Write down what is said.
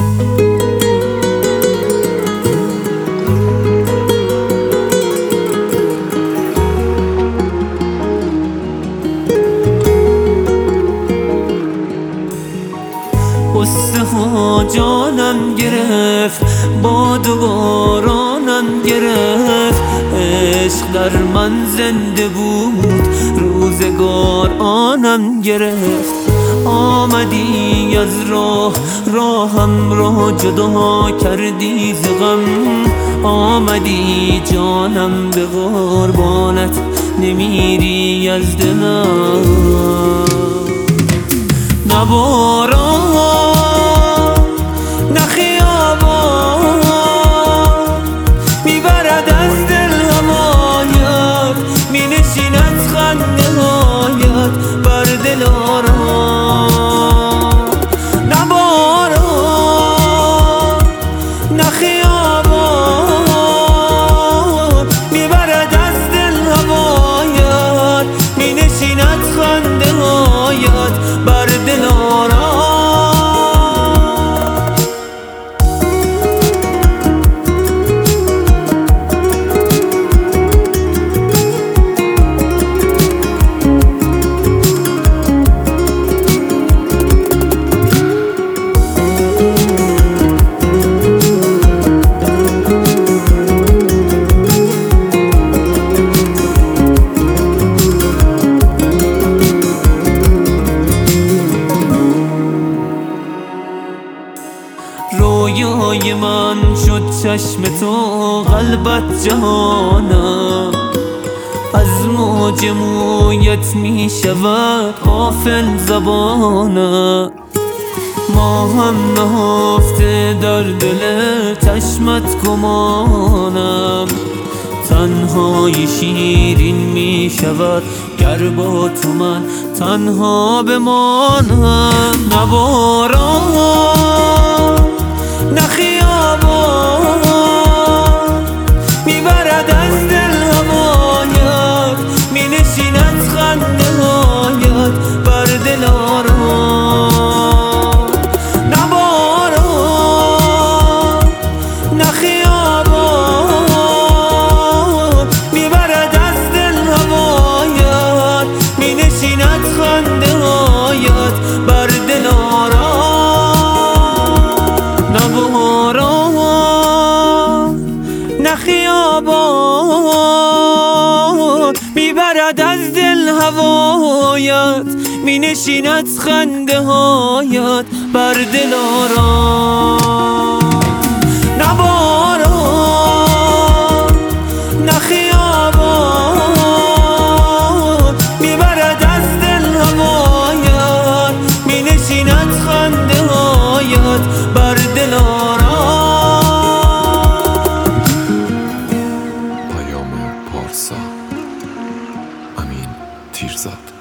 قصه ها جانم گرفت، باد و بارانم گرفت. عشق در من زنده بود، روزگار آنم گرفت. آمدی از راهم را جدا کردی ز غم. آمدی جانم به قربانت، نمیری از دلم. نه باران نه خیابان میبرد از دل هوایت، مینشیند خنده هایت بر دل آرام. نه باران نه خیابان میبرد از دل هوایت، مینشیند خنده هایت بر دل آرام. رویای من شد چشم تو، قلبت جهانم. از موج مویت می شود غافل زبانم. ما هم نهفته در دل چشمت گمانم. تنهای شیرین می شود گر با تو من تنها بمانم. نه باران نه خیابان میبرد از دل هوایت، مینشیند خنده هایت بر دل آرام. نه باران نه خیابان میبرد از دل هوایت، مینشیند خنده هایت بر دل آرام. نه خیابان میبرد از دل هوایت، مینشیند خنده هایت بر دل آرام. نه باران نه خیابان میبرد از دل هوایت، مینشیند خنده هایت بر دل آرام. پارسا، امین تیرزاد.